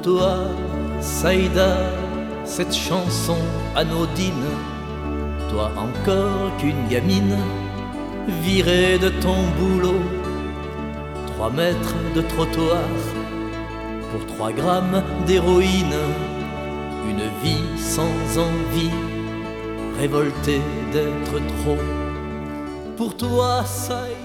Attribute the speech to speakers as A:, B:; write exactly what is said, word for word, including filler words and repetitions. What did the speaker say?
A: toi, Saïda, cette chanson anodine, toi encore qu'une gamine, virée de ton boulot, trois mètres de trottoir, pour trois grammes d'héroïne, une vie sans envie, révoltée d'être trop. Pour toi, Saïda,